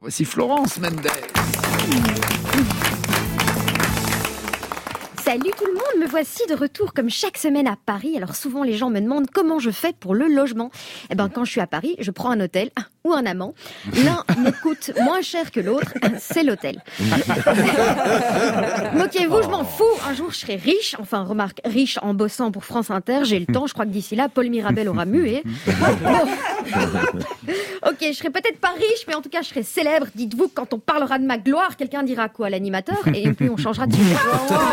Voici Florence Mendes. Salut tout le monde, me voici de retour comme chaque semaine à Paris. Alors souvent les gens me demandent comment je fais pour le logement. Eh ben quand je suis à Paris, je prends un hôtel ou un amant. L'un me coûte moins cher que l'autre, c'est l'hôtel. Moquez-vous, je m'en fous. Un jour je serai riche, enfin remarque, riche en bossant pour France Inter. J'ai le temps, je crois que d'ici là, Paul Mirabel aura mué. Ok, je serai peut-être pas riche, mais en tout cas je serai célèbre. Dites-vous que quand on parlera de ma gloire, quelqu'un dira quoi à l'animateur et puis on changera de sujet.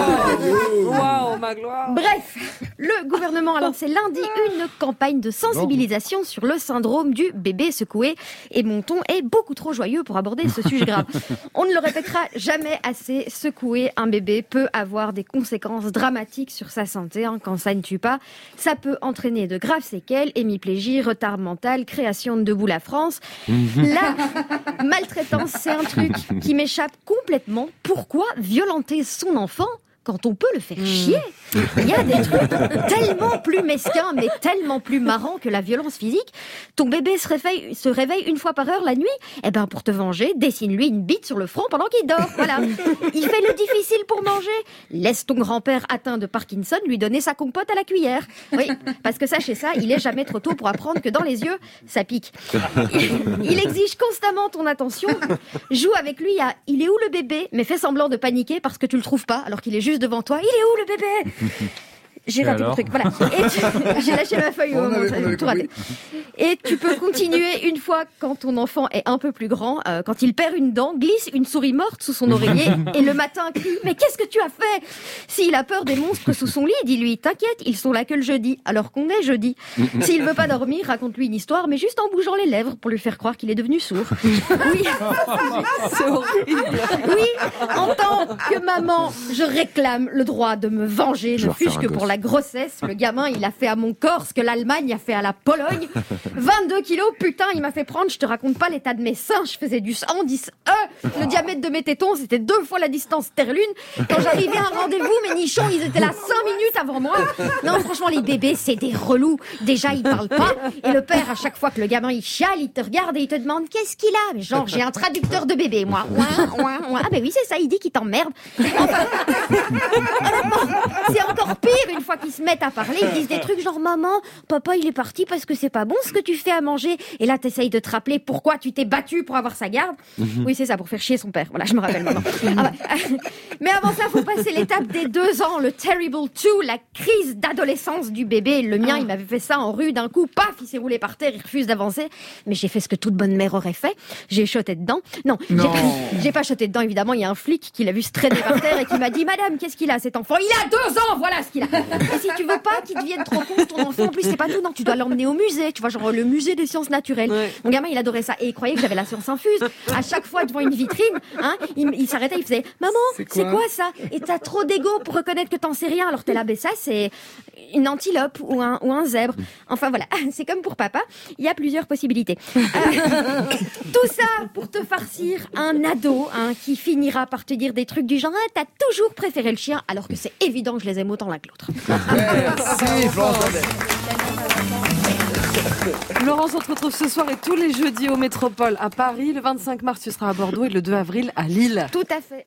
Waouh, ma gloire. Bref, le gouvernement a lancé lundi une campagne de sensibilisation sur le syndrome du bébé secoué. Et mon ton est beaucoup trop joyeux pour aborder ce sujet grave. On ne le répétera jamais assez, secouer un bébé peut avoir des conséquences dramatiques sur sa santé. Quand ça ne tue pas, ça peut entraîner de graves séquelles, hémiplégie, retard mental, création de Debout la France. La maltraitance, c'est un truc qui m'échappe complètement. Pourquoi violenter son enfant quand on peut le faire chier? Il y a des trucs tellement plus mesquins, mais tellement plus marrants que la violence physique. Ton bébé se réveille une fois par heure la nuit. Eh ben, pour te venger, dessine-lui une bite sur le front pendant qu'il dort. Voilà. Il fait le difficile pour manger. Laisse ton grand-père atteint de Parkinson lui donner sa compote à la cuillère. Oui, parce que sachez ça, il est jamais trop tôt pour apprendre que dans les yeux, ça pique. Il exige constamment ton attention. Joue avec lui à « il est où le bébé ?» mais fais semblant de paniquer parce que tu le trouves pas alors qu'il est juste devant toi. « Il est où le bébé ?» J'ai raté le truc, voilà. J'ai lâché ma feuille au moment où j'avais tout raté. Et tu peux continuer une fois quand ton enfant est un peu plus grand, quand il perd une dent, glisse une souris morte sous son oreiller et le matin crie « Mais qu'est-ce que tu as fait ?» S'il a peur des monstres sous son lit, dis-lui « T'inquiète, ils sont là que le jeudi, alors qu'on est jeudi. » S'il veut pas dormir, raconte-lui une histoire, mais juste en bougeant les lèvres pour lui faire croire qu'il est devenu sourd. Oui, C'est horrible. oui, en tant que maman, je réclame le droit de me venger, ne fût-ce que pour la grossesse. Le gamin, il a fait à mon corps ce que l'Allemagne a fait à la Pologne. 22 kilos, putain, il m'a fait prendre, je te raconte pas l'état de mes seins, je faisais du 110 le diamètre de mes tétons, c'était 2 fois la distance Terre-Lune. Quand j'arrivais à un rendez-vous, mes nichons, ils étaient là 5 minutes avant moi. Non, franchement, les bébés, c'est des relous. Déjà, ils parlent pas. Et le père, à chaque fois que le gamin, il chiale, il te regarde et il te demande qu'est-ce qu'il a. Mais genre, j'ai un traducteur de bébé, moi. Ah, ben oui, c'est ça, il dit qu'il t'emmerde. Enfin, honnêtement, c'est encore pire une fois qu'ils se mettent à parler, ils disent des trucs genre maman, papa il est parti parce que c'est pas bon ce que tu fais à manger. Et là t'essayes de te rappeler pourquoi tu t'es battu pour avoir sa garde. Oui c'est ça, pour faire chier son père. Voilà, je me rappelle maintenant. Mais avant ça, faut passer l'étape des 2 ans, le terrible 2, la crise d'adolescence du bébé. Le mien, il m'avait fait ça en rue d'un coup, paf, il s'est roulé par terre, il refuse d'avancer. Mais j'ai fait ce que toute bonne mère aurait fait. J'ai shoté dedans. Non. J'ai pas shoté dedans évidemment. Il y a un flic qui l'a vu se traîner par terre et qui m'a dit madame, qu'est-ce qu'il a cet enfant? Il a 2 ans, voilà ce qu'il a. Et si tu veux pas qu'il devienne trop con, ton enfant, en plus, c'est pas tout, non, tu dois l'emmener au musée, tu vois, genre le musée des sciences naturelles. Ouais. Mon gamin, il adorait ça. Et il croyait que j'avais la science infuse. À chaque fois, devant une vitrine, il s'arrêtait, il faisait, maman, c'est quoi ça? Et t'as trop d'ego pour reconnaître que t'en sais rien. Alors t'es là, mais ça, c'est une antilope ou un zèbre. Enfin voilà, c'est comme pour papa, il y a plusieurs possibilités. Tout ça pour te farcir un ado, qui finira par te dire des trucs du genre, t'as toujours préféré le chien, alors que c'est évident que je les aime autant l'un que l'autre. Merci Florence Mendes. Laurence, on se retrouve ce soir et tous les jeudis au Métropole à Paris. Le 25 mars, tu seras à Bordeaux et le 2 avril à Lille. Tout à fait.